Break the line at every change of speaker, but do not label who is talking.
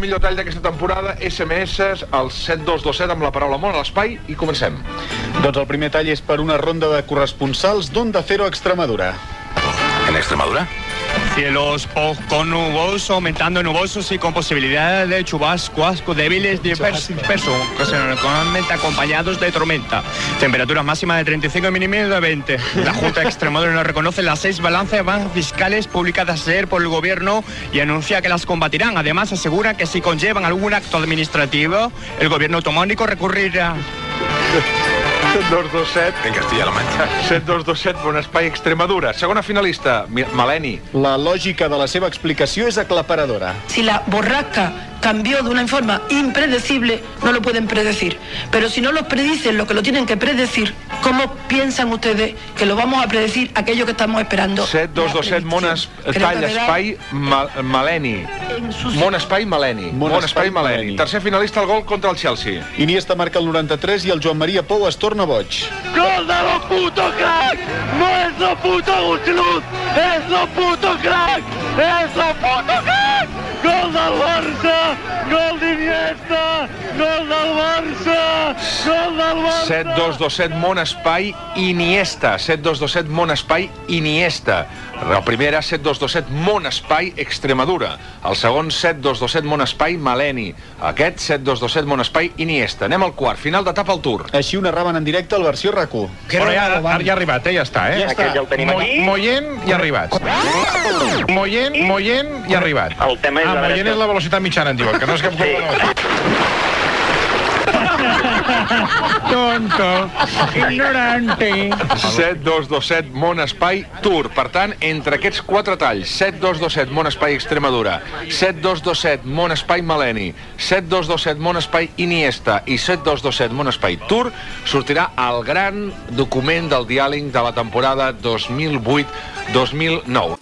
millor tall d'aquesta temporada, SMS al 7227 amb la paraula món a l'espai i comencem.
Doncs el primer tall és per una ronda de corresponsals d'Onda Cero Extremadura.
¿En Extremadura?
Cielos poco nubosos, aumentando nubosos y con posibilidad de chubascos débiles dispersos, ocasionalmente acompañados de tormenta. Temperaturas máximas de 35 y mínimas de 20. La Junta de Extremadura nos reconoce las 6 balanzas fiscales publicadas ayer por el gobierno y anuncia que las combatirán. Además, asegura que si conllevan algún acto administrativo, el gobierno autonómico recurrirá.
7227
En Castilla-La Mancha.
7227, bon espai Extremadura. Segona finalista, Maleni.
La lògica de la seva explicació és aclaparadora.
Si la borrasca cambió de una forma impredecible, no lo pueden predecir. Pero si no lo predicen lo que lo tienen que predecir, ¿cómo piensan ustedes que lo vamos a predecir aquello que estamos esperando?
7227, tall espai Maleni. Món espai Maleni.
Món espai Maleni.
Tercer finalista, el gol contra el Chelsea.
Iniesta marca el 93 i el Joan Maria Pou es torna boig.
¡Gol de lo puto crack! ¡No es lo puto Gusluz! ¡Es lo puto crack! ¡Es lo puto crack! ¡Gol del Barça! ¡Gol d'Iniesta! ¡Gol del Barça! ¡Gol del Barça!
7227, món espai Iniesta. 7227, món espai Iniesta. El primer era 7227, món espai Extremadura. El segon, 7227, món espai Maleni. Aquest, 7227, món espai Iniesta. Anem al quart, final d'etapa al Tour.
Així ho narraven en directe al versió RAC1.
Però ja ha arribat, ja està,
Ja està.
Aquest ja el tenim aquí.
Moient i arribat. Moient i arribat.
El tema és a veure
Moient és la velocitat mitjana, en diuen, que no és cap cosa. Tonto, ignorante.
7227, món espai Tour. Per tant, entre aquests quatre talls, 7227, món espai Extremadura, 7227, món espai Maleni, 7227, món espai Iniesta i 7227, món espai Tour, sortirà el gran document del diàleg de la temporada 2008-2009.